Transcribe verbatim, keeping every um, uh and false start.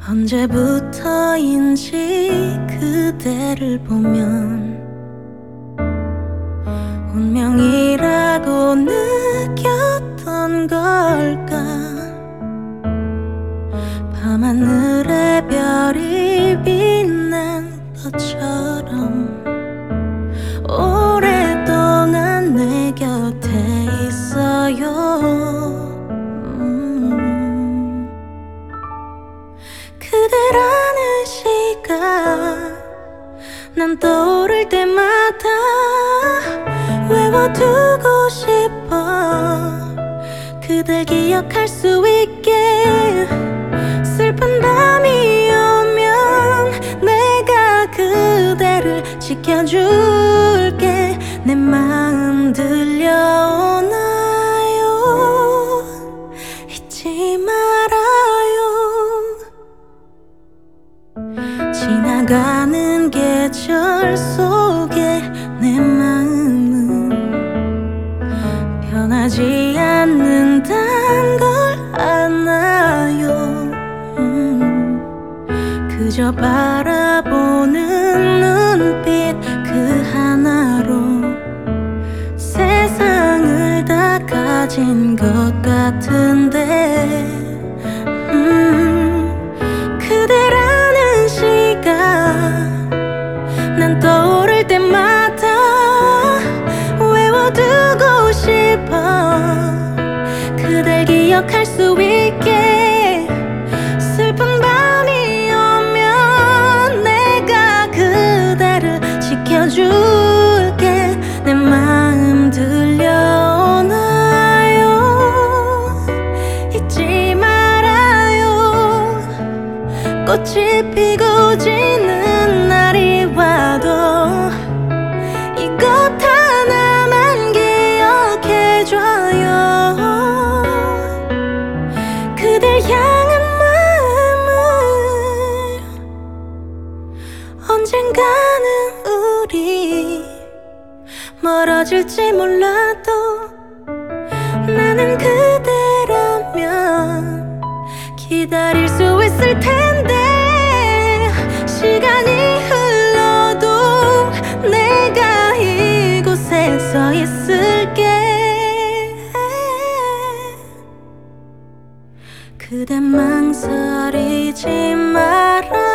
언제부터인지 그대를 보면 운명이라고 느꼈던 걸까. 밤하늘에 별이 빛난 것처럼 오랫동안 내 곁에 있어요. 음. 그대라는 시간 난 떠오를 때마다 외워두고 싶어. 그댈 기억할 수 있게. 슬픈 밤이 오면 내가 그대를 지켜줄게. 내 마음 들려오나요? 잊지 말아요. 지나가는 계절 속에 내 마음은 변하지 않는단 걸 아나요. 음, 그저 바라보는 눈빛 그 하나로 세상을 다 가진 것 같은데. 음, 그대라는 시간 난 떠오를 때마다 외워두고 싶어. 그댈 기억할 수 있게. 슬픈 밤이 오면 내가 그대를 지켜줄게. 내 마음 들려오나요? 잊지 말아요. 꽃이 피고 지는 날이 와도 이곳 하나만 기억해줘요. 그댈 향한 마음을 언젠가는 우리 멀어질지 몰라도 나는 그대라면 기다릴 수 있을 텐데. 시간이 흘러도 내가 이곳에 서 있을게. 그대 망설이지 마라.